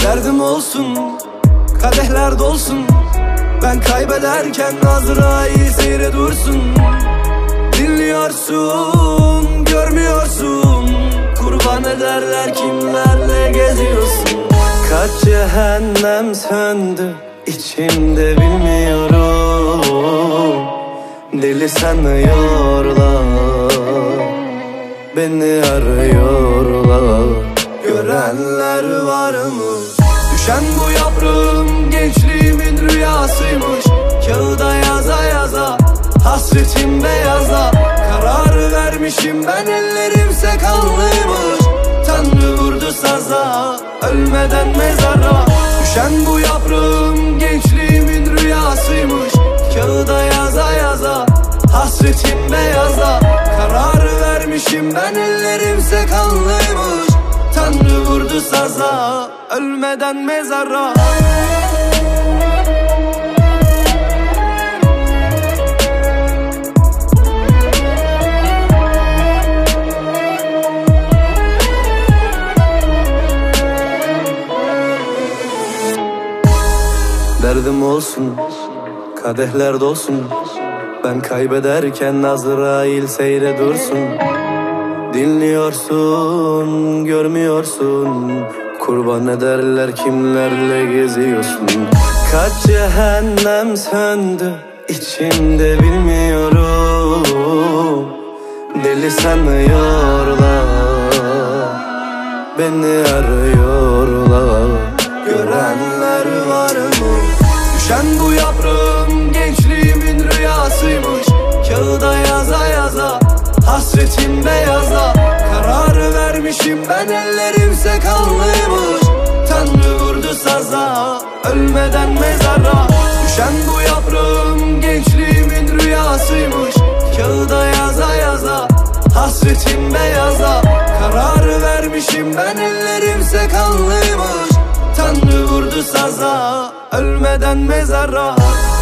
Derdim olsun, kadehler dolsun. Ben kaybederken Azrail seyre dursun. Dinliyorsun, görmüyorsun. Kurban ederler kimlerle geziyorsun. Kaç cehennem söndü içimde bilmiyorum. Deli sanıyorlar, beni arıyorlar. Görenler var mı? Düşen bu yaprağım gençliğimin rüyasıymış. Kağıda yaza yaza, hasretim beyaza. Karar vermişim ben, ellerimse kanlıymış. Tanrı vurdu saza, ölmeden mezara. Düşen bu yaprağım gençliğimin rüyasıymış. Kağıda yaza yaza, hasretim beyaza. Karar vermişim ben, ellerimse kanlıymış. Tanrı vurdu saza, ölmeden mezara. Derdim olsun, kadehler dolsun. Ben kaybederken Azrail seyre dursun. Dinliyorsun, görmüyorsun. Kurban ederler kimlerle geziyorsun. Kaç cehennem söndü içimde bilmiyorum. Deli sanıyorlar, beni arıyorlar. Görenler var mı? Düşen bu yaprağım gençliğimin rüyasıymış. Kağıda yaza yaza, hasretim beyaza. Karar vermişim ben, ellerimse kanlıymış. Tanrı vurdu saza, ölmeden mezara. Düşen bu yaprağım gençliğimin rüyasıymış. Kağıda yaza yaza, hasretim beyaza. Karar vermişim ben, ellerimse kanlıymış. Tanrı vurdu saza, ölmeden mezara.